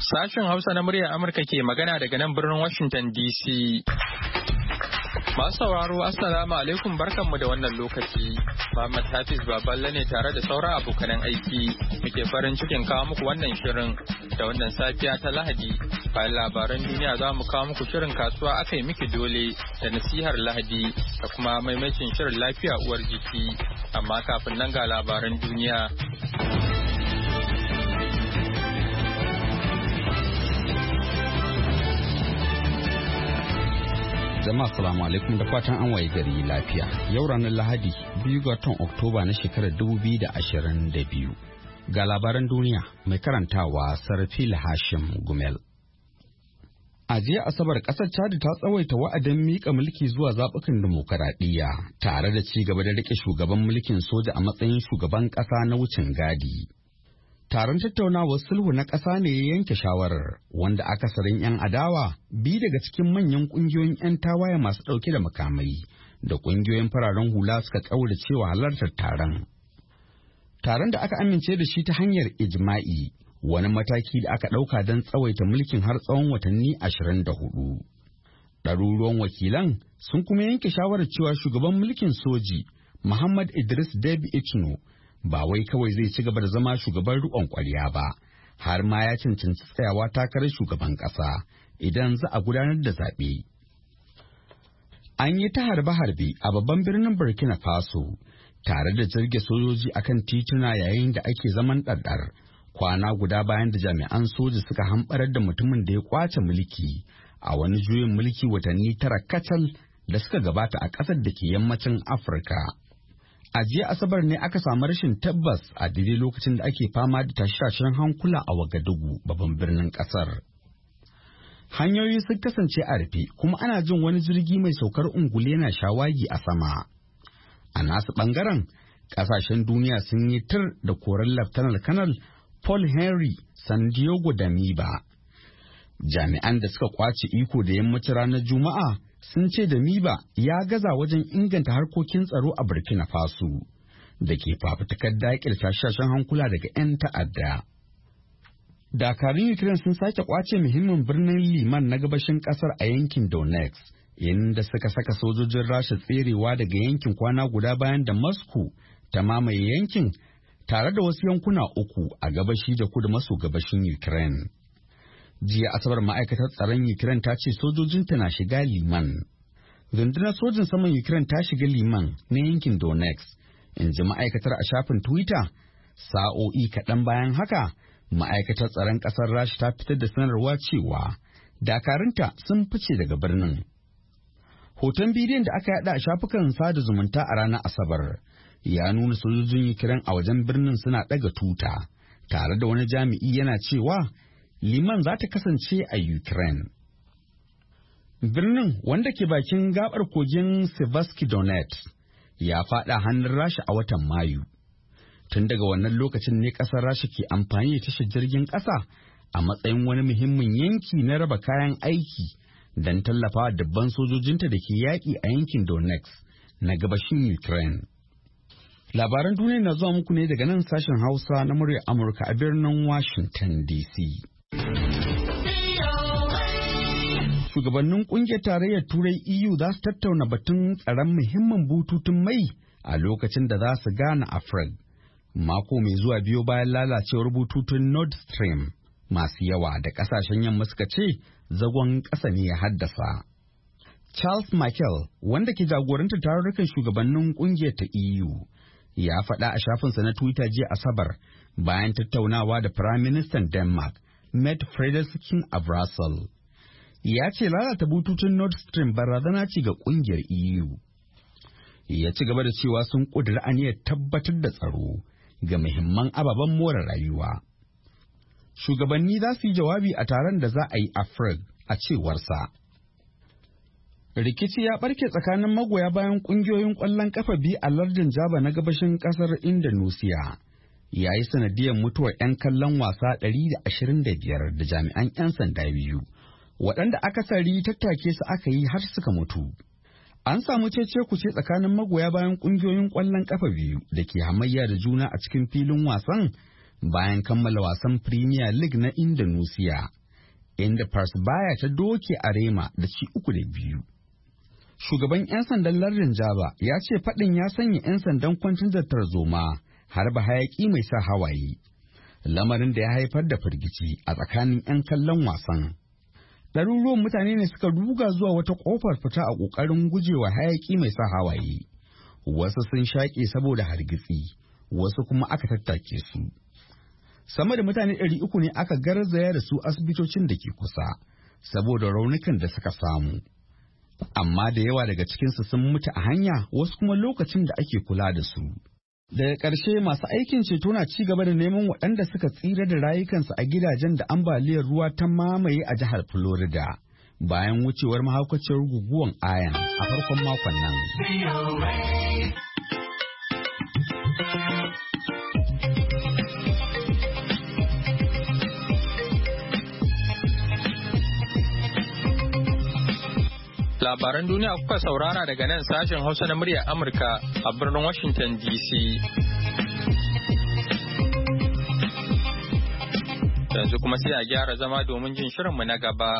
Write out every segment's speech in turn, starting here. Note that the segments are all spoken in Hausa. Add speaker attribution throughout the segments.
Speaker 1: Sashen Hausa na muryar Amurka ke magana daga nan birnin Washington DC. Masu sauraro Assalamu alaikum barkanmu da wannan lokaci. Muhammad Hafiz Baballe ne tare da sauran abokanan aiki. Muke farin cikin kawo muku wannan shirin da wannan safiya ta Lahadi. Bayan labaran duniya za mu kawo muku shirin kasuwa aka yi miki dole da nasihar Lahadi da kuma maimacin shirin lafiya uwar jiki. Amma kafin nan ga labaran duniya.
Speaker 2: Jama'a salamu alaikum da fatan an waye gari lafiya. Yau ranar Lahadi 2 ga watan Oktoba na shekarar 2022. Ga labaran duniya mai karantawa Sarfil Hashim Gumel. A jiya Asabar kasar Chad ta tsawaita wa'adin mika mulki zuwa zaɓukan dimokuraɗiyya tare da ci gaba da rike shugaban mulkin soja a matsayin shugaban ƙasa na wucin gadi. Taron tattaunawar sulhu na ƙasa ne ya yanke shawarar wanda akasarin 'yan adawa bi daga cikin manyan ƙungiyoyin 'yan tawaye masu ɗauke da makamai da ƙungiyoyin fararen hula suka ƙaura cewa halartar taron. Taron da aka amince da shi ta hanyar ijma'i wani mataki da aka ɗauka don tsawaita mulkin har tsawon watanni 24. Ɗaruruwan wakilan sun kuma yanke shawarar cewa shugaban mulkin soji Muhammad Idris Deby Itno ba wai kawai zai ci gaba da zama shugaban riƙon ƙwarya ba, har ma ya cancanci tsayawa takarar shugaban ƙasa idan za a gudanar da zaɓe. An yi ta harbe-harbe a babban birnin Burkina Faso, tare da jirge sojoji akan tituna yayin da ake zaman ɗarɗar, kwana guda bayan da jami'an soja suka hamɓarar da mutumin da ya ƙwace mulki a wani juyin mulki watanni 9 kacal da suka gabata a ƙasar da ke yammacin Afirka. A jiya Asabar ne aka samu rashin tabbas a daidai lokacin da ake fama da tashe-tashen hankula a Wagadugu, babban birnin kasar. Hanyoyi sun kasance a rufe kuma ana jin wani jirgi mai saukar ungulu yana shawagi a sama. A nasu bangaren, kasashen duniya sun yi tir da koren Laftanar Kanal Paul Henry Sandiego Damiba. Jami'an da suka kwace iko da yammacin ranar Juma'a sun ce Damiba ya gaza wajen inganta harkokin tsaro a Burkina Faso da ke fafutukar daƙil tashashen hankula daga 'yan ta'adda. Dakarun Ukraine sun sake kwace muhimmin birnin Liman na gabashin ƙasar a yankin Donetsk, inda suka saka sojojin Rasha tserewa daga yankin kwana guda bayan da Moscow ta mamaye yankin tare da wasu yankuna 3 a gabashi da kudu maso gabashin Ukraine. Jiya Asabar ma'aikatar tsaron Ukraine ta ce sojojinta na shiga Liman. Rundunar sojin saman Ukraine ta shiga Liman na yankin Donetsk, in ji ma'aikatar a shafin Twitter. Sa'o'i kaɗan bayan haka, ma'aikatar tsaron ƙasar Rasha ta fitar da sanarwa cewa dakarunta sun fice daga birnin. Hoton bidiyon da aka yada a shafukan sada zumunta a ranar Asabar ya nuna sojojin Ukraine a wajen birnin suna ɗaga tuta, tare da wani jami'i yana cewa Liman za ta kasance a Ukraine. Birnin wanda ke bakin gabar kogin Sevastopol Donetsk ya fada hannun Rasha a watan Mayu. Tun daga wannan lokacin ne ƙasar Rasha ke amfani da tashar jirgin ƙasa a matsayin wani muhimmin yanki na raba kayan aiki don tallafawa dabban sojojinta da ke yaƙi a yankin Donetsk na gabashin Ukraine. Labaran duniya na zuwa muku ne daga nan sashen Hausa na muryar Amurka a birnin Washington DC. Shugabannin kungiyar tarayyar Turai EU za su tattauna batun tsaron muhimmin bututun mai a lokacin da za su gana a Prague, mako mai zuwa biyo bayan lalacewar bututun Nord Stream masu yawa da kasashen yamma suka ce zagon ƙasa ne ya haddasa. Charles Michel, wanda ke jagorantar tarurrukan shugabannin kungiyar ta EU, ya faɗa a shafinsa na Twitter jiya Asabar bayan tattaunawa da Firaministan Denmark, Mette Frederiksen a Brussels. Ya ce lalata bututun Nord Stream barazana ce ga kungiyar EU. Ya ci gaba da cewa sun ƙudiri aniyar tabbatar da tsaro ga muhimman ababen more rayuwa. Shugabanni za su yi jawabi a taron da za a yi a Prague, a cewarsa. Rikici ya barke tsakanin magoya bayan ƙungiyoyin ƙwallon ƙafa biyu a lardin Java na gabashin ƙasar Indonesia. Ya yi sanadiyar mutuwar 'yan kallon wasa 125 da jami'an 'yan sanda biyu, waɗanda akasari tattake su aka yi har suka mutu. An samu cece-kuce tsakanin magoya bayan ƙungiyoyin ƙwallon ƙafa biyu da ke hamayya da juna a cikin filin wasan bayan kammala wasan Premier League na Indonesia inda Persebaya ta doke Arema da ci 3-2. Shugaban 'yan sandan lardin Jaba ya ce faɗin ya sanya 'yan sandan kwantar da tarzoma harba hayaƙi mai sa hawaye, lamarin da ya haifar da firgici a tsakanin 'yan kallon wasan. Ɗaruruwan mutane ne suka ruga zuwa wata ƙofar fita a ƙoƙarin gujewa hayaƙi mai sa hawaye. Wasu sun shaƙe saboda hargitsi, wasu kuma aka tattake su. Sama da mutane 300 ne aka garzaya da su asibitocin da ke kusa, saboda raunukan da suka samu. Amma da yawa daga cikinsu sun mutu a hanya, wasu kuma lokacin da ake kula da su. Daga ƙarshe masu aikin ceto na ci gaba da neman waɗanda suka tsira da rayukansu a gidajen da ambaliyar ruwa ta mamaye a jihar Florida bayan wucewar mahaukaciyar guguwan Ian a farkon makon nan.
Speaker 1: Labaran duniya kuka saurara daga nan sashen Hausa na muryar Amurka a birnin Washington DC. Yanzu kuma sai a gyara zama domin jin shirinmu na gaba.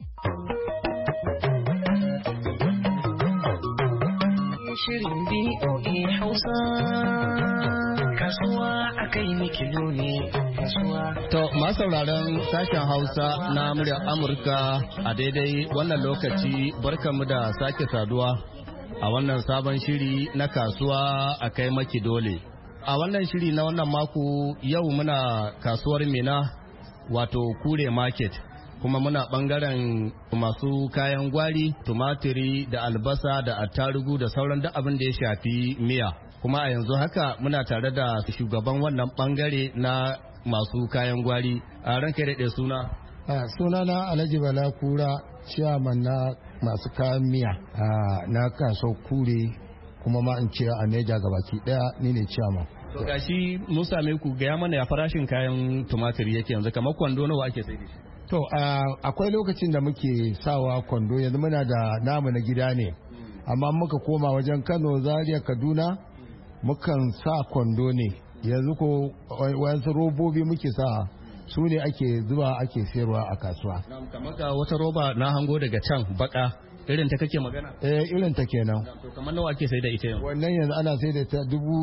Speaker 3: Shirin BOA Hausa kasuwa akai mikilo ne kasuwa.
Speaker 4: To masu sauraron sashen Hausa na muryar Amurka a daidai wannan lokaci barkamu da sake saduwa a wannan sabon shiri na kasuwa akai maki dole. A wannan shiri na wannan mako yau muna kasuwar Mina wato Kure Market. Kuma muna bangaren masu kayan gwari, tumatiri da albasa da attarugu da sauran duk abin da ya shafi miya. Kuma a yanzu haka muna tare da shugaban wannan bangare na masu kayan gwari. A ranka da suna?
Speaker 5: Suna na Alhaji Bala Kura, ciyaman na masu kayan miya na kaso Kure, kuma ma in ce a Neja gabaki daya ni ne ciyaman.
Speaker 4: To gashi mun same ku gaya mana ya farashin kayan tumatiri yake yanzu, kamar kwando nawa ake sai da shi?
Speaker 5: To akwai lokacin da muke sawa kwando, yanzu muna da namu na gida ne, amma muka koma wajen Kano, Zaria, Kaduna mukan sa kwando ne. Yanzu ko wasu robobi muke sa, su ne ake zuba ake sayarwa a kasuwa.
Speaker 4: Kamar ga wata roba na hango daga can baka, irin ta kake magana?
Speaker 5: Irin ta kenan.
Speaker 4: To kamar nawa ake sai da ita yanzu?
Speaker 5: Wannan yanzu ana sai da ta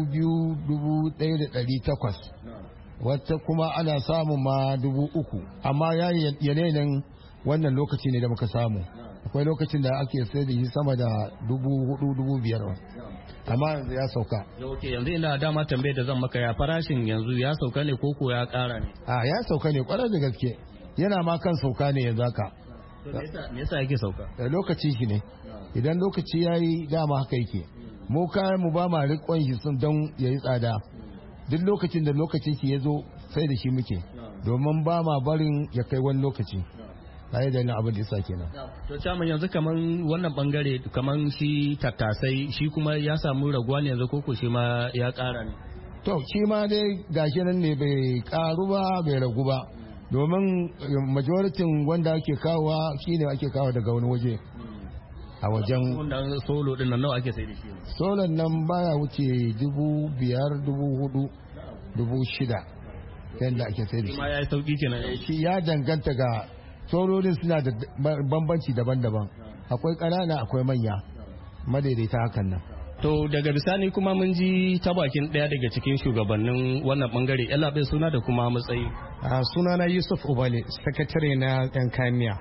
Speaker 5: 2,1,800. Wata kuma ana samun ma 3,000, amma yanayin wannan lokaci ne da muka samu. Akwai lokacin da ake sai da shi sama da 4,000-5,000, amma yanzu ya sauka.
Speaker 4: Yanzu ina dama tambayar da zan maka, ya farashin yanzu ya sauka ne koko ya kara ne?
Speaker 5: Ya sauka ne kwarar da gaske, yana ma kan sauka ne yanzu haka.
Speaker 4: Me yasa yake sauka?
Speaker 5: Lokaci shi ne, idan lokaci ya yi dama haka yake. Mu kayan mu ba ma riƙon shi sun don ya yi tsada. Duk lokacin da lokacin shi ya zo sai da shi muke, domin ba ma barin ya kai wani lokaci. Sai da abin da yasa kenan.
Speaker 4: To caman yanzu kaman wannan bangare kaman shi tattasai shi kuma ya samu raguwa ne yanzu koko shi ma ya ƙara ne?
Speaker 5: To shi ma dai gashi nan ne bai ƙaru ba bai ragu ba, domin majoritin wanda ake kawowa shine ake kawo daga wani waje. A wajen
Speaker 4: wannan solo din nan nawa ake sai da shi?
Speaker 5: Solon nan baya wuce 5,000, 4,000, 6,000 yadda ake sai da shi.
Speaker 4: Ma ya yi sauki kenan.
Speaker 5: Shi ya danganta ga sololin, suna da bambanci daban-daban. Akwai ƙanana akwai manya, madaidaita hakan nan.
Speaker 4: To daga bisani kuma mun ji ta bakin ɗaya daga cikin shugabannin wannan bangare, bai suna da kuma matsayi.
Speaker 6: Sunana Yusuf Ubale, sakatare na 'yan kayan miya.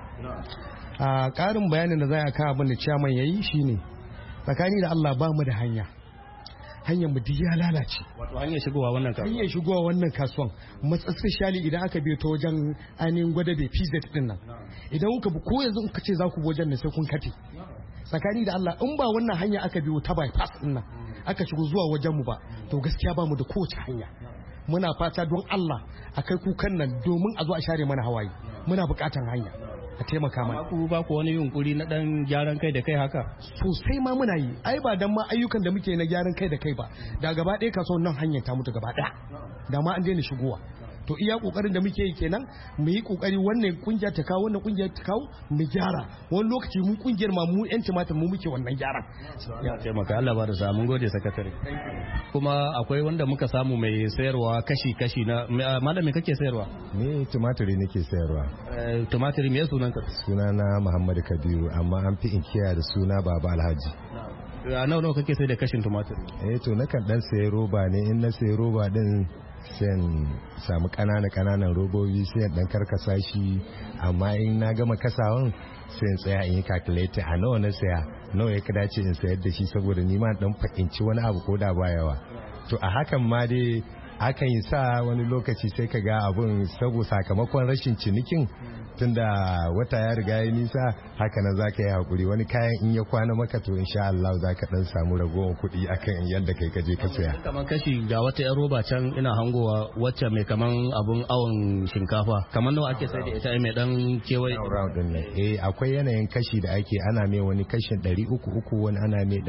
Speaker 6: Ƙarin bayanin da za a kawo abin da ciyaman ya yi shi ne, tsakani da Allah ba mu da hanya. Hanyar mu duk ya lalace.
Speaker 4: Wato hanyar shigowa wannan kasuwan?
Speaker 6: Hanyar shigowa wannan kasuwan. Especially idan aka biyo ta wajen ainihin gwada bai PZ din nan. Idan kuka bi ko yanzu kuka ce za ku bi wajen nan sai kun kafe. Tsakani da Allah in ba wannan hanya aka biyo ta bypass din nan aka shigo zuwa wajen mu ba, to gaskiya ba mu da kowace hanya. Muna fata don Allah a kai kukan nan domin a zo a share mana hawaye. Muna buƙatar hanya. A taimaka mana.
Speaker 4: Ku ba ku wani yunkuri na dan gyaran kai da kai haka?
Speaker 6: Sosai ma muna yi. Ai ba dan ma ayyukan da muke na gyaran kai da kai ba. Da gaba ɗaya kasuwan nan hanyar ta mutu gaba ɗaya. Da ma an daina shigowa. to iya kokarin da muke yi kenan mu yi kokari wannan kungiya ta kawo wannan kungiya ta kawo mu gyara wani lokaci mu kungiyar ma mu yan tumatir mu muke wannan gyara
Speaker 4: ya taimaka Allah ba da sa mun gode sakatare kuma akwai wanda muka samu mai sayarwa kashi na malami kake sayarwa
Speaker 7: ni tumatiri nake sayarwa
Speaker 4: tumatiri me sunan ka
Speaker 7: sunana Muhammadu Kabiru amma an fi inkiya da suna Baba Alhaji
Speaker 4: a nawa kake sai da kashin tumatiri
Speaker 7: to nakan dan sayi roba ne in na sayi roba din sai samu kananan robobi sai dan karkasa shi amma in na gama kasawan sai tsaya in yi calculator a nawa na saya nawa ya dace in sayar da shi saboda ni ma dan fahimci wani abu ko da ba yawa to a hakan ma dai akan yi sa wani lokaci sai ka ga abun sakamakon rashin cinikin tunda wata ya riga ya nisa haka nan zaka yi hakuri wani kayan in ya kwana maka to insha Allah zaka dan samu ragowar kuɗi akan yadda kai kaje ka saya
Speaker 4: kamar kashi ga wata yan roba can ina hangowa wacce mai kaman abun awon shinkafa kamar nawa ake sai da ita mai dan kewaye
Speaker 7: round din ne akwai yanayin kashi da ake ana mai wani kashin 300 wani ana mai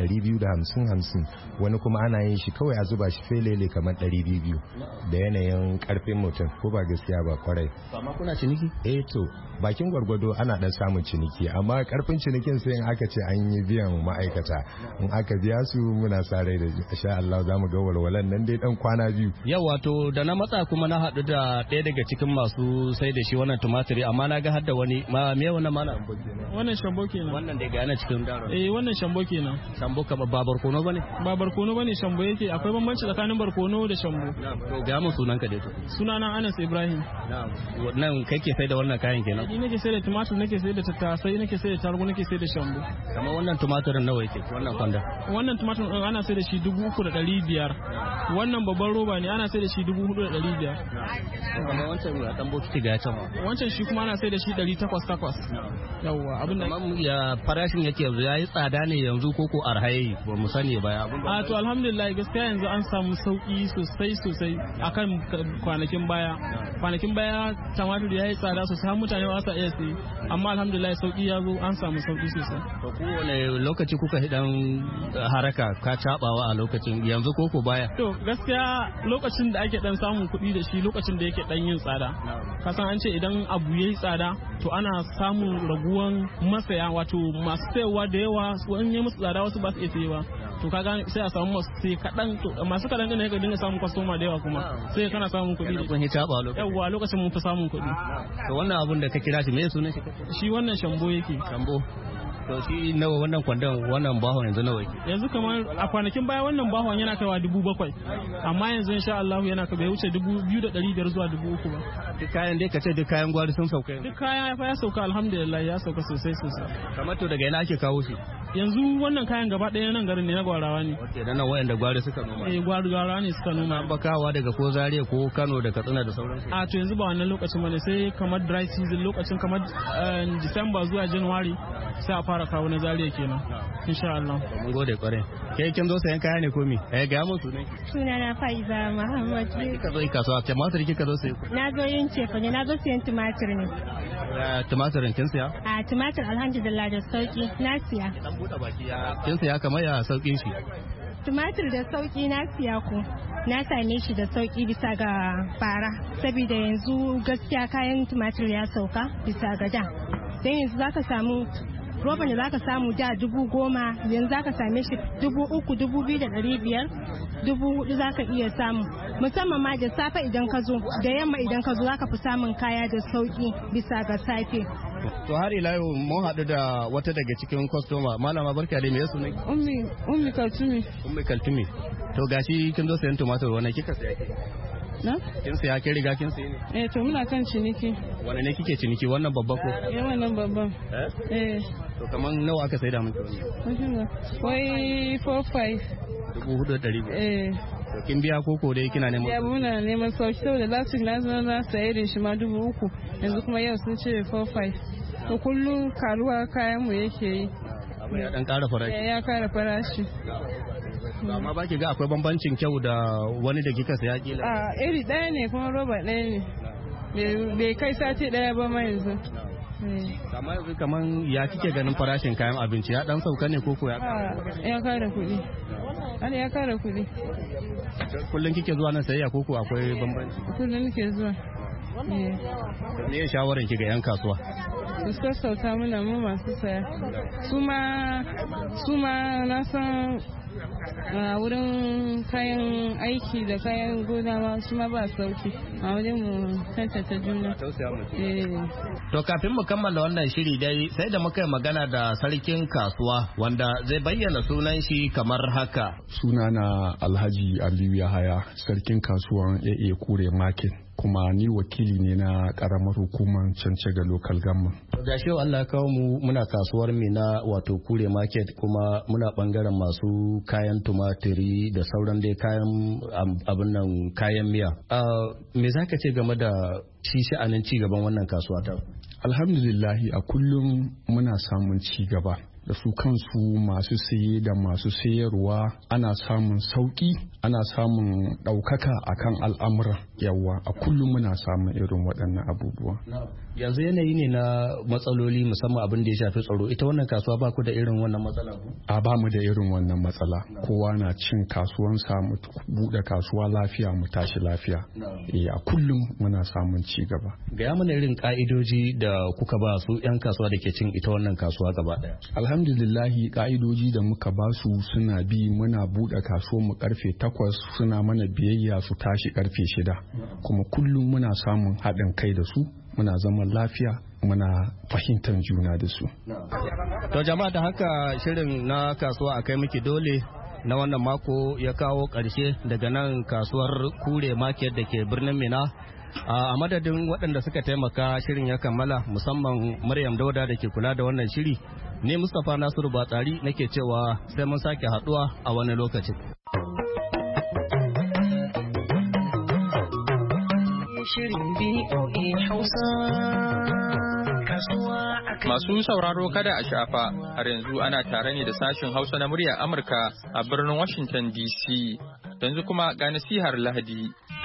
Speaker 7: 250 wani kuma ana yin shi kawai a zuba shi felele kamar 200 da yanayin karfin mutum ko ba gaskiya ba kwarai
Speaker 4: amma kuna ciniki
Speaker 7: to bakin gwargwado ana dan samun ciniki amma karfin cinikin sai in aka ce an yi biyan ma'aikata in aka biya su muna sa rai da insha Allah zamu ga walwalan nan dai dan kwana biyu
Speaker 4: yau wato da na matsa kuma na haɗu da ɗaya daga cikin masu sai da shi wannan tumatiri amma na ga hadda wani me wannan mana
Speaker 8: wannan shambo kenan
Speaker 4: wannan da ga yana cikin daro
Speaker 8: wannan shambo kenan
Speaker 4: shambo ka ba barkono bane
Speaker 8: ba barkono bane shambo yake akwai bambanci tsakanin barkono da shambo
Speaker 4: to ga mu sunanka dai to
Speaker 8: sunana Anas Ibrahim
Speaker 4: wannan kake sai da wannan kayan kenan
Speaker 8: ni nake sai da tumatur nake sai da tattasai nake sai da tarugu nake sai da shambo
Speaker 4: kamar wannan tumaturin nawa yake wannan kwanda
Speaker 8: wannan tumatur din ana sai da shi 3,500 wannan babban roba ne ana sai da shi 4,500
Speaker 4: kamar wancan ya dan bokiti ga can
Speaker 8: wancan shi kuma ana sai da shi 800 yawa abin da
Speaker 4: ya farashin yake yanzu yayi tsada ne yanzu koko arhaye ba mu sani ba
Speaker 8: a to alhamdulillah gaskiya yanzu an samu sauki sosai akan kwanakin baya tumatur yayi tsada sosai har mutane ba sa iya sayi amma alhamdulillah sauki ya zo an samu sauki sosai
Speaker 4: to kowane lokaci kuka hidan haraka ka cabawa a lokacin yanzu koko baya
Speaker 8: to gaskiya lokacin da ake dan samun kuɗi da shi lokacin da yake dan yin tsada kasan an ce idan abu yayi tsada to ana samun raguwan masaya wato masu sayarwa da yawa wani ya musu tsada wasu ba su iya sayewa to kaga sai a samu masu sai kadan to masu kadan din ne ka dinga samun customer da yawa kuma sai kana samun kuɗi
Speaker 4: da kun hita ba
Speaker 8: yawa lokacin mun fi samun kuɗi
Speaker 4: to wannan abun da ka kira shi me sunan
Speaker 8: shi wannan shambo yake
Speaker 4: shambo to shi nawa wannan kwandon wannan bahon yanzu nawa yake
Speaker 8: yanzu kamar a kwanakin baya wannan bahon yana kaiwa 7,000 amma yanzu insha Allah yana bai wuce 2,500 zuwa 3,000 ba
Speaker 4: duk kayan dai kace duk kayan gwari sun sauka
Speaker 8: duk kaya ya sauka alhamdulillah ya sauka sosai
Speaker 4: kamar to daga ina ake kawo shi
Speaker 8: yanzu wannan kayan gaba ɗaya nan garin ne na gwarawa ne
Speaker 4: okay dan nan wayanda gwari suka noma
Speaker 8: gwarawa ne suka noma
Speaker 4: bakawa daga ko Zaria ko Kano da Katsina da sauransu
Speaker 8: a to yanzu ba wannan lokacin bane sai kamar dry season lokacin kamar December zuwa January sai a fara kawo na Zaria kenan insha Allah
Speaker 4: mun gode kware kai kin zo sayan kaya ne ko me ga mu sunan
Speaker 9: sunana Faiza Muhammad
Speaker 4: kika zo kasuwa tumatir kika zo sai
Speaker 9: na zo yin cefa ne na zo sayan tumatir ne
Speaker 4: tumatirin kin siya
Speaker 9: a tumatir alhamdulillah da sauki na siya
Speaker 4: dan buɗe baki ya kin siya kamar ya saukin shi
Speaker 9: tumatir da sauki na siya ku na same shi da sauki bisa ga fara saboda yanzu gaskiya kayan tumatir ya sauka bisa ga da dan yanzu zaka samu roban da zaka samu da 10,000 yanzu zaka same shi 3,000 2,500 4,000 zaka iya samu musamman ma da safe idan ka zo da yamma idan ka zo zaka fi samun kaya da sauki bisa ga safe
Speaker 4: to har ila yau mun haɗu da wata daga cikin kwastoma malama barka da me yasu ne
Speaker 10: ummi
Speaker 4: kaltumi to gashi kin zo sayan tumatur wannan kika saya
Speaker 10: na
Speaker 4: kin saya kin riga kin sayi ne
Speaker 10: to muna kan ciniki
Speaker 4: wannan ne kike ciniki wannan babba ko
Speaker 10: wannan babban
Speaker 4: to kaman nawa aka saida miki
Speaker 10: wannan wai 4,500
Speaker 4: 4,500 to kin biya koko dai kina neman
Speaker 10: ya muna neman sauki saboda last week na zo na saye da shi ma 3,000 yanzu kuma yau sun ce 4,500 to kullum karuwa kayan mu yake yi
Speaker 4: abu ya dan ƙara farashi
Speaker 10: ya ƙara farashi
Speaker 4: amma ba ki ga akwai bambancin kyau da wani da kika saya kila
Speaker 10: iri ɗaya ne kuma roba ɗaya ne bai kai sati ɗaya ba ma yanzu
Speaker 4: amma yanzu kaman ya kike ganin farashin kayan abinci ya dan sauka ne koko ya
Speaker 10: kara kuɗi ana ya kara kuɗi
Speaker 4: kullum kike zuwa nan sayayya koko akwai bambanci
Speaker 10: kullum nake zuwa
Speaker 4: Me ya shawaran ki ga 'yan kasuwa?
Speaker 10: Su sassauta mana mu masu saya. Su ma na san a wurin kayan aiki da kayan gona ma su ma ba sauki a wajen mu tantance juna.
Speaker 4: To kafin mu kammala wannan shiri dai sai da muka yi magana da sarkin kasuwa wanda zai bayyana sunan shi kamar haka.
Speaker 11: Sunana Alhaji Aliyu Yahaya, sarkin kasuwan AA Kure Market. Kuma ni wakili ne na karamar hukumar Cancega Local Government.
Speaker 4: Da shi Allah kawo mu muna kasuwar Mina wato Kure Market kuma muna bangaren masu kayan tumatiri da sauran dai kayan abin nan kayan miya. Me zaka ce game da shi sha'anin ci gaban wannan kasuwa ta?
Speaker 11: Alhamdulillahi a kullum muna samun ci gaba. Da su kansu masu saye da masu sayarwa ana samun sauki, ana samun ɗaukaka akan al'amura yawa a kullum muna samun irin waɗannan abubuwa.
Speaker 4: Yanzu yanayi ne na matsaloli musamman abin da ya shafi tsaro, ita wannan kasuwa ba ku da irin wannan matsala?
Speaker 11: A ba mu da irin wannan matsala, kowa na cin kasuwansa mu buɗe kasuwa lafiya mu tashi lafiya. A kullum muna samun ci gaba.
Speaker 4: Gaya mana irin ka'idoji da kuka ba su 'yan kasuwa da ke cin ita wannan kasuwa gaba ɗaya.
Speaker 11: Alhamdulillahi ka'idoji da muka ba su suna bi, muna buɗe kasuwar mu karfe 8 suna mana biyayya su tashi karfe 6 kuma kullum muna samun haɗin kai da su, muna zaman lafiya, muna fahimtar juna da su.
Speaker 4: To jama'a da haka shirin na kasuwa akai miki dole na wannan mako ya kawo ƙarshe daga nan kasuwar Kure Market da ke birnin Mina. A madadin waɗanda suka taimaka shirin ya kammala, musamman Maryam Dauda da ke kula da wannan shiri, ni Mustapha Nasiru Batsari nake cewa sai mun sake haɗuwa a wani lokaci.
Speaker 1: Masu sauraro kada a shafa, har yanzu ana tare ne da sashen Hausa na muryar Amurka a birnin Washington DC. Yanzu kuma ga nasihar Lahadi.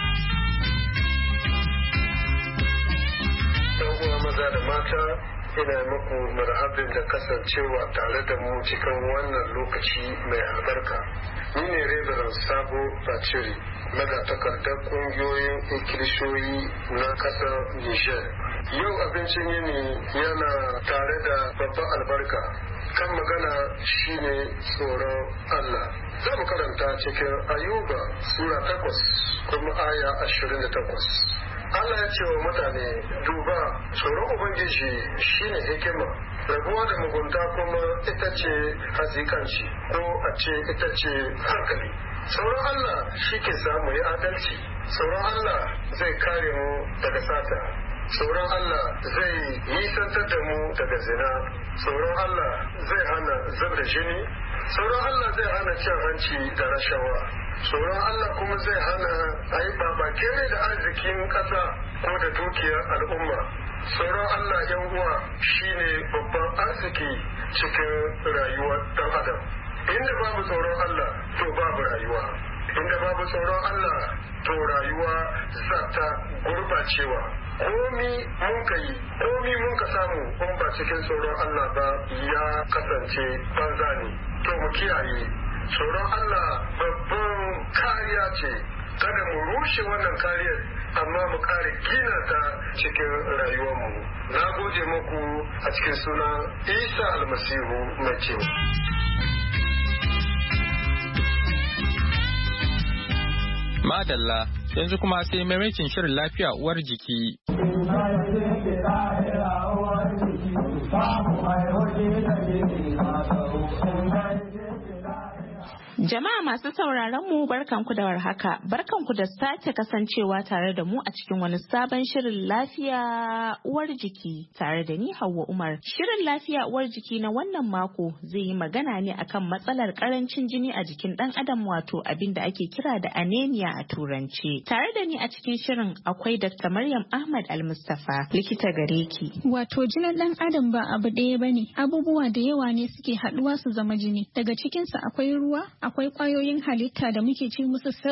Speaker 12: Maza da mata, ina muku marhabin da kasancewa tare da mu cikin wannan lokaci mai albarka. Ni ne Reverend Sabo Baciri, magatakardar kungiyoyin ikilishoyi na kasar Niger. Yau abincin yini yana tare da babban albarka. Kan magana shine tsoron Allah. Za mu karanta cikin Ayuba Sura 8 kuma aya 28. Allah ya ce wa mutane, duba, tsoron Ubangiji shine hikima, rabuwa da mugunta kuma ita ce hazikanci, ko a ce ita ce hankali. Tsoron Allah shi ke samu yi adalci, tsoron Allah zai kare mu daga sata, tsoron Allah zai nisantar da mu daga zina, tsoron Allah zai hana zub da jini, tsoron Allah zai hana cin hanci da rashawa. Tsoron Allah kuma zai hana a yi babakere da arzikin ƙasa ko da dukiyar al'umma. Tsoron Allah yan uwa shine babban arziki cikin rayuwar ɗan adam. Inda babu tsoron Allah to babu rayuwa. Inda babu tsoron Allah to rayuwa za ta gurbacewa. Komi mun ka yi, komi mun ka samu in ba cikin tsoron Allah ba ya kasance banza ne. To mu kiyaye. Tsoron Allah babban kariya ce, kada mu rushe wannan kariyar amma mu kare gina ta cikin rayuwarmu. Na gode muku a cikin suna Isa Almasihu mai cewa.
Speaker 1: Madalla, yanzu kuma sai maimakin shirin lafiya uwar jiki.
Speaker 13: Jama'a masu sauraron mu barkanku da warhaka, barkanku da sake kasancewa tare da mu a cikin wani sabon shirin lafiya uwar jiki tare da ni Hauwa Umar. Shirin lafiya uwar jiki na wannan mako zai yi magana ne akan matsalar karancin jini a jikin dan adam, wato abin da ake kira da anemia a turance. Tare da ni a cikin shirin akwai Dr. Maryam Ahmad Al-Mustafa, likita gare ki.
Speaker 14: Wato jinin dan adam ba abu ɗaya bane, abubuwa da yawa ne suke haɗuwa su zama jini. Daga cikinsa akwai ruwa, akwai kwayoyin halitta da muke ce musu cells,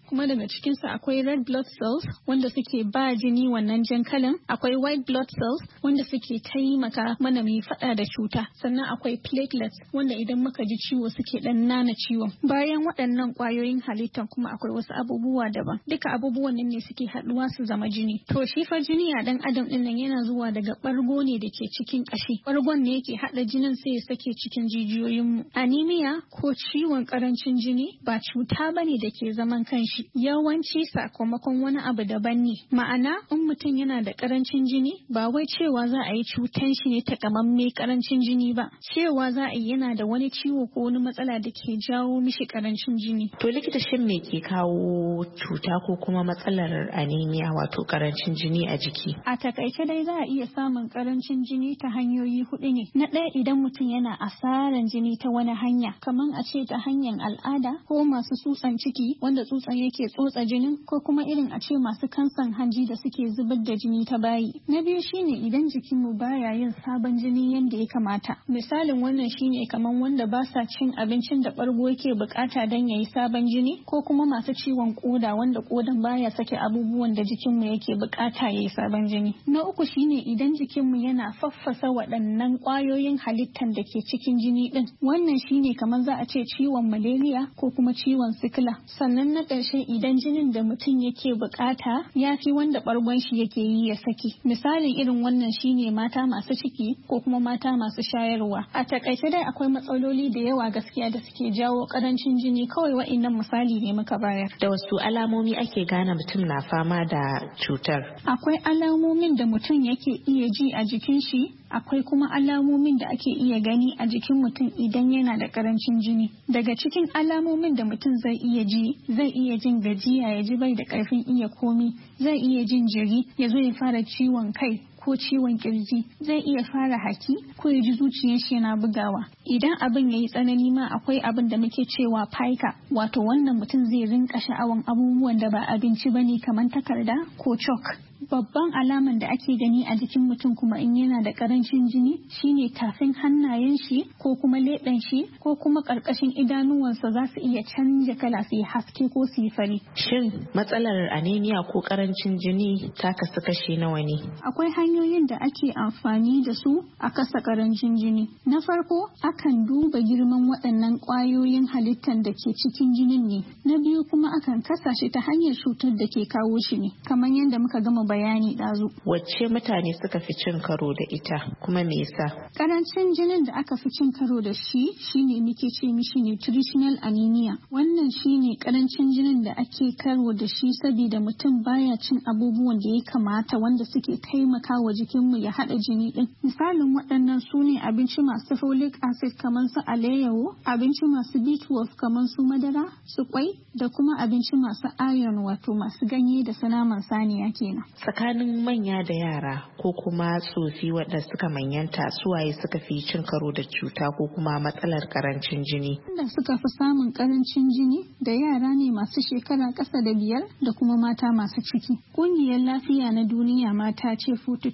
Speaker 14: kuma daga cikinsa akwai red blood cells wanda suke ba jini wannan jan kalan, akwai white blood cells wanda suke taimaka mana mu faɗa da cuta, sannan akwai platelets wanda idan muka ji ciwo suke dan nana ciwon. Bayan waɗannan ƙwayoyin halittan kuma akwai wasu abubuwa daban, duka abubuwan nan ne suke haɗuwa su zama jini. To shi fa jini a ɗan adam ɗin nan yana zuwa daga ɓargo ne da ke cikin ƙashi, ɓargon ne yake haɗa jinin sai ya sake cikin jijiyoyinmu. Anemia ko ciwon ƙarancin jini ba cuta bane da ke zaman kanshi, yawanci sakamakon wani abu daban ne. Ma'ana in mutum yana da ƙarancin jini ba wai cewa za a yi cutan shi ne takamamme ƙarancin jini ba, cewa za a yi yana da wani ciwo ko wani matsala da ke jawo mishi ƙarancin jini.
Speaker 13: To likita, shin me ke kawo cuta ko kuma matsalar anemia wato ƙarancin jini a jiki?
Speaker 14: A takaice dai za a iya samun ƙarancin jini ta hanyoyi 4 ne. Na ɗaya, idan mutum yana asaran jini ta wani hanya, kamar a ce ta hanyar al'ada ko masu tsutsan ciki wanda tsutsan yake tsotsa jinin, ko kuma irin a ce masu kansan hanji da suke zubar da jini ta bayi. Na biyu shine idan jikinmu baya yin sabon jini yadda ya kamata. Misalin wannan shine kamar wanda ba sa cin abincin da ɓargo yake bukata don yayi sabon jini, ko kuma masu ciwon koda wanda kodan baya sake abubuwan da jikinmu yake bukata yayi sabon jini. Na uku shine idan jikinmu yana faffasa waɗannan ƙwayoyin halittan da ke cikin jini din. Wannan shine kamar za a ce ciwon malaria ko kuma ciwon sikila. Sannan na ƙarshe idan jinin da mutum yake bukata ya fi wanda ɓargon shi yake yi ya saki. Misalin irin wannan shine mata masu ciki ko kuma mata masu shayarwa. A takaice dai akwai matsaloli da yawa gaskiya da suke jawo ƙarancin jini, kawai wa'innan misali ne muka bayar.
Speaker 13: Da wasu alamomi ake gane mutum na fama da cutar?
Speaker 14: Akwai alamomin da mutum yake iya ji a jikin shi, akwai kuma alamomin da ake iya gani a jikin mutum idan yana da ƙarancin jini. Daga cikin alamomin da mutum zai iya ji, zai iya jin gajiya, ya ji bai da ƙarfin iya komi, zai iya jin jiri, ya zo ya fara ciwon kai ko ciwon kirji, zai iya fara haki ko ya ji zuciyar shi yana bugawa. Idan abin ya yi tsanani ma akwai abin da muke cewa pica, wato wannan mutum zai rinka sha'awan abubuwan da ba abinci bane kamar takarda ko chalk. Babban alaman da ake gani a jikin mutum kuma in yana da ƙarancin jini shine tafin hannayen shi ko kuma leɓen shi ko kuma ƙarƙashin idanuwansa za su iya canja kala, su yi haske ko su yi fari.
Speaker 13: Shin matsalar anemia ko ƙarancin jini ta kasu kashi nawa ne?
Speaker 14: Akwai hanyoyin da ake amfani da su a kasa ƙarancin jini. Na farko, akan duba girman waɗannan ƙwayoyin halittar da ke cikin jinin ne. Na biyu kuma akan kasa shi ta hanyar cutar da ke kawo shi ne, kamar yadda muka gama bayani ɗazu.
Speaker 13: Wacce mutane suka fi cin karo da ita kuma me yasa?
Speaker 14: Karancin jinin da aka fi cin karo da shi shine muke ce mishi nutritional anemia. Wannan shine karancin jinin da ake karo da shi saboda mutum baya cin abubuwan da ya kamata wanda suke taimakawa jikinmu ya haɗa jini din. Misalin waɗannan su ne abinci masu folic acid kamar su alayyahu, abinci masu B12 kamar su madara, su kwai, da kuma abinci masu iron wato masu ganye da su naman saniya kenan.
Speaker 13: Tsakanin manya da yara ko kuma tsofi waɗanda suka manyanta, suwaye suka fi cin karo da cuta ko kuma matsalar karancin jini?
Speaker 14: Da suka fi samun karancin jini da yara ne masu shekara ƙasa da 5 da kuma mata masu ciki. Ƙungiyar lafiya na duniya mata ce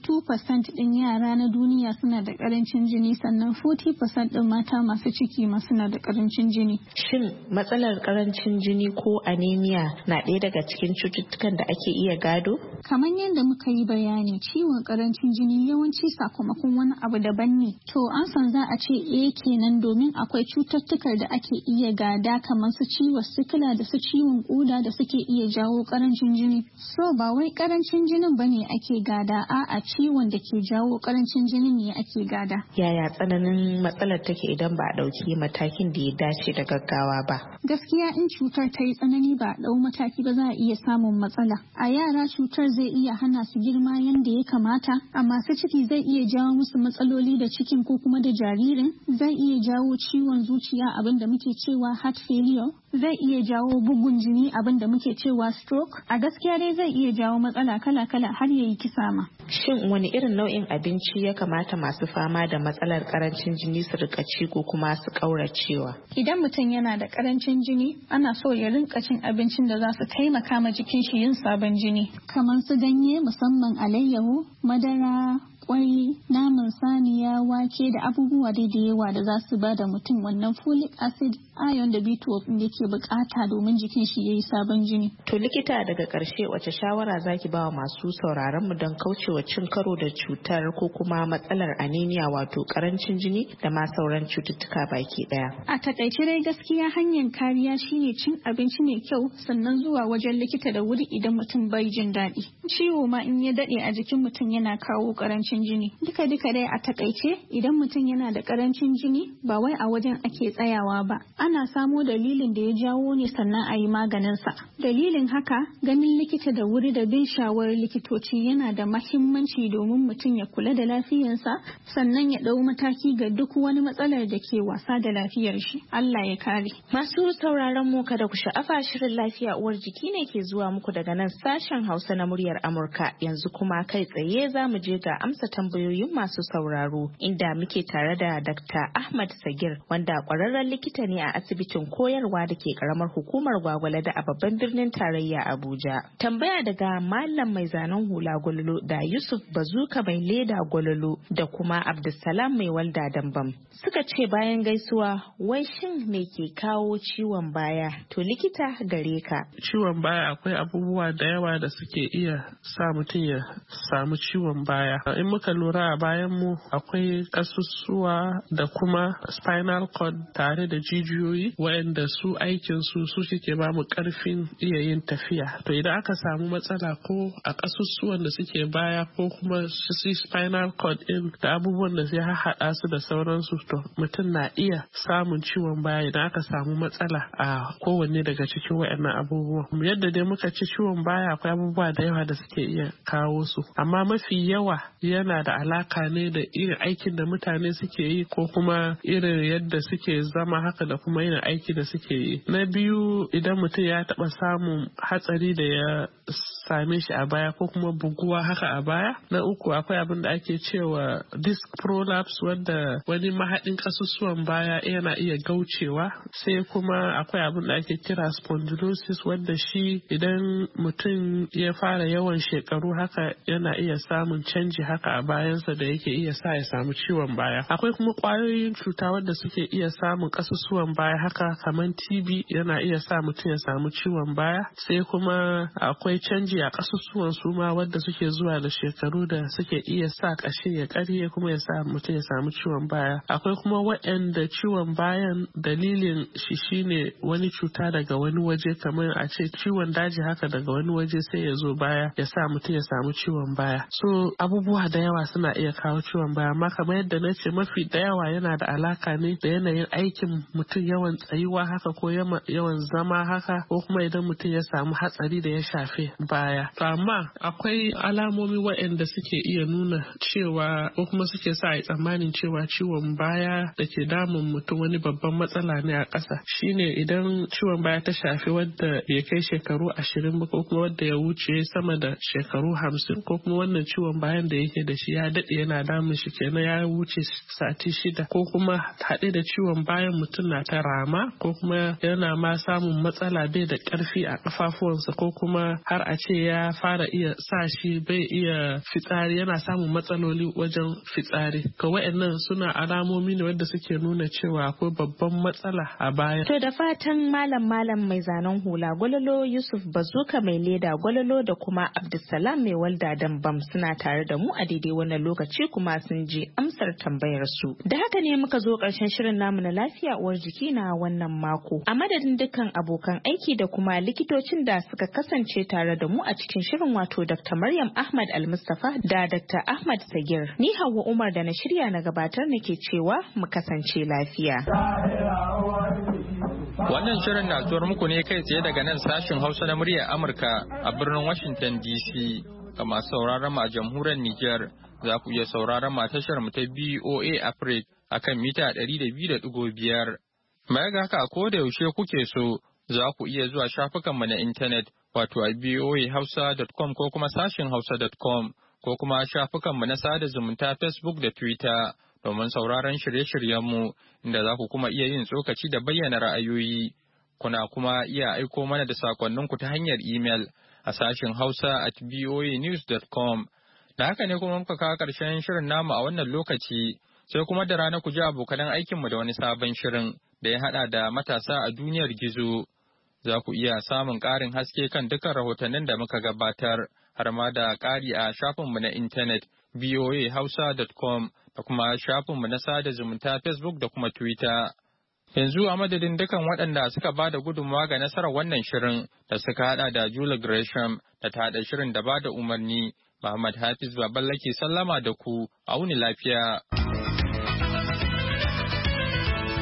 Speaker 14: 42% ɗin yara na duniya suna da karancin jini, sannan 40% ɗin mata masu ciki ma suna da karancin jini.
Speaker 13: Shin matsalar karancin jini ko anemia na ɗaya daga cikin cututtukan da ake iya gado?
Speaker 14: Kamar yadda muka yi bayani, ciwon karancin jini yawanci sakamakon wani abu daban ne. To an san za a ce kenan, domin akwai cututtukar da ake iya gada kamar su ciwon sikila da su ciwon koda da suke iya jawo karancin jini. So ba wai karancin jinin bane ake gada, a'a ciwon da ke jawo karancin jinin ne ake gada.
Speaker 13: Yaya tsananin matsalar take idan ba a ɗauki matakin da ya dace da gaggawa ba?
Speaker 14: Gaskiya in cutar ta yi tsanani ba a ɗau mataki ba za a iya samun matsala. A yara cutar zai iya hana su girma yadda ya kamata, a masu ciki zai iya jawo musu matsaloli da cikin ko kuma da jaririn, zai iya jawo ciwon zuciya abin da muke cewa heart failure, zai iya jawo bugun jini abin da muke cewa stroke. A gaskiya dai zai iya jawo matsala kala-kala har ya yi kisa ma.
Speaker 13: Shin wani irin nau'in abinci ya kamata masu fama da matsalar karancin jini su rika ci ko kuma su kauracewa?
Speaker 14: Idan mutum yana da karancin jini, ana so ya rinka cin abincin da za su taimaka ma jikin shi yin sabon jini, kamar su ganye musamman alayyahu, madara, kwai, naman saniya, wake da abubuwa da yawa da za su ba da mutum wannan folic acid, iron da B12 da yake bukata domin jikin shi yayi sabon jini.
Speaker 13: To likita, daga karshe wace shawara zaki ba wa masu sauraron mu don kaucewa cin karo da cutar ko kuma matsalar anemia wato karancin jini da ma sauran cututtuka baki daya?
Speaker 14: A takaice dai gaskiya hanyar kariya shine cin abinci mai kyau, sannan zuwa wajen likita da wuri idan mutum bai jin daɗi. Ciwo ma in ya daɗe a jikin mutum yana kawo karancin jini. Duka dai a takaice idan mutum yana da karancin jini ba wai a wajen ake tsayawa ba. Ana samo dalilin da ya jawo ne sannan a yi maganinsa. Dalilin haka ganin likita da wuri da bin shawarar likitoci yana da mahimmanci domin mutum ya kula da lafiyarsa sannan ya ɗau mataki ga duk wani matsalar da ke wasa da lafiyar shi. Allah ya kare.
Speaker 13: Masu sauraron mu kada ku sha'afa, shirin lafiya uwar jiki ne ke zuwa muku daga nan sashen Hausa na muryar Amurka. Yanzu kuma kai tsaye za mu je ga amsa tambayoyin masu sauraro, inda muke tare da Dr. Ahmad Sagir, wanda kwararren likita ne a asibitin koyarwa da ke karamar hukumar Gwagwalada a babban birnin tarayya Abuja. Tambaya daga Malam mai zanen hula Gwalolo da Yusuf Bazuka mai leda Gwalolo da kuma Abdulsalam mai walda Dambam. Suka ce bayan gaisuwa, wai shin me ke kawo ciwon baya? To likita gare ka.
Speaker 15: Ciwon baya akwai abubuwa da yawa da suke iya sa mutum ya samu ciwon baya. In muka lura a bayan mu akwai ƙasusuwa da kuma spinal cord tare da jijiyoyi waɗanda su aikin su suke ba mu ƙarfin iya yin tafiya. To idan aka samu matsala ko a ƙasusuwan da suke baya ko kuma su spinal cord din da abubuwan da ya haɗa su da sauransu, to mutum na iya samun ciwon baya idan aka samu matsala a kowanne daga cikin waɗannan abubuwan. Yadda dai muka ci ciwon baya akwai abubuwa da yawa da suke iya kawo su, amma mafi yawa yana da alaka ne da irin aikin da mutane suke yi ko kuma irin yadda suke zama haka da kuma irin aiki da suke yi. Na biyu, idan mutum ya taɓa samun hatsari da ya same shi a baya ko kuma buguwa haka a baya. Na uku, akwai abin da ake cewa disc prolapse, wanda wani mahaɗin ƙasusuwan baya yana iya gaucewa. Sai kuma akwai abin da ake kira spondylosis, wanda shi idan mutum ya fara yawan shekaru haka yana iya samun canji haka a bayansa da yake iya sa ya samu ciwon baya. Akwai kuma ƙwayoyin cuta wanda suke iya samun ƙasusuwan baya haka kamar TB, yana iya sa mutum ya samu ciwon baya. Sai kuma akwai canji a ƙasusuwan suma wanda suke zuwa da shekaru da suke iya sa ƙashin ya ƙarye kuma ya sa mutum ya samu ciwon baya. Akwai kuma waɗanda ciwon bayan dalilin shi shine wani cuta daga wani waje, kamar a ce ciwon daji haka daga wani waje sai ya zo baya ya sa mutum ya samu ciwon baya. So abubuwa da yawa suna iya kawo ciwon baya, amma kamar yadda na ce mafi da yawa yana da alaka ne da yanayin aikin mutum, yawan tsayuwa haka ko yawan zama haka, ko kuma idan mutum ya samu hatsari da ya shafe baya. To amma akwai alamomi waɗanda suke iya nuna cewa ko kuma suke sa a yi tsammanin cewa ciwon baya da ke damun mutum wani babban matsala ne a ƙasa. Shine idan ciwon baya ta shafi wadda bai kai shekaru 20 ba, ko kuma wadda ya wuce sama da shekaru 50, ko kuma wannan ciwon bayan da yake da shi ya daɗe yana damun shi kenan ya wuce sati 6, ko kuma haɗe da ciwon bayan mutum na ta rama, ko kuma yana ma samun matsala bai da ƙarfi a ƙafafuwansa, ko kuma har a ce ya fara iya sa shi bai iya fitsari, yana samun matsaloli wajen fitsari. Ka wa'annan suna alamomi ne wanda suke nuna cewa akwai babban matsala a baya.
Speaker 13: To da fatan malam mai zanen hula Gwalolo, Yusuf Bazuka mai leda Gwalolo da kuma Abdulsalam mai walda Dambam suna tare da mu a daidai wannan lokaci kuma sun ji amsar tambayar su. Da haka ne muka zo ƙarshen shirin namu na lafiya uwar jiki na wannan mako. A madadin dukkan abokan aiki da kuma likitocin da suka kasance tare da mu a cikin shirin, wato Dr. Maryam Ahmad Al-Mustafa da Dr. Ahmad Sagir. Ni Hauwa Umar da na shirya na gabatar nake cewa mu kasance lafiya.
Speaker 1: Wannan shirin na zuwar muku ne kai tsaye daga nan sashin Hausa na muryar Amurka a birnin Washington DC. Ga masu sauraron mu a jamhuriyar Nijar, za ku iya sauraron mu a tashar mu ta BOA Africa akan mita 200.5. Baya ga haka, ko da yaushe kuke so, za ku iya zuwa shafukan mu na intanet, wato a boahausa.com ko kuma sashin hausa.com, ko kuma shafukan mu na sada zumunta Facebook da Twitter domin sauraron shirye-shiryenmu, inda za ku kuma iya yin tsokaci da bayyana ra'ayoyi. Kuna kuma iya aiko mana da sakonninku ta hanyar imel a sashin hausa@boanews.com. Da haka ne kuma muka kawo ƙarshen shirin namu a wannan lokaci, sai kuma da rana ku ji abokanan aikinmu da wani sabon shirin da ya haɗa da matasa a duniyar gizo. Za ku iya samun ƙarin haske kan dukkan rahotannin da muka gabatar, har ma da ƙari a shafinmu na intanet voahausa.com da kuma shafinmu na sada zumunta Facebook da kuma Twitter. Yanzu a madadin dukan waɗanda suka ba da gudunmawa ga nasarar wannan shirin da suka haɗa da Julie Gresham da ta haɗa shirin da ba da umarni, Muhammad Hafiz Baballa ke sallama da ku, a wuni lafiya.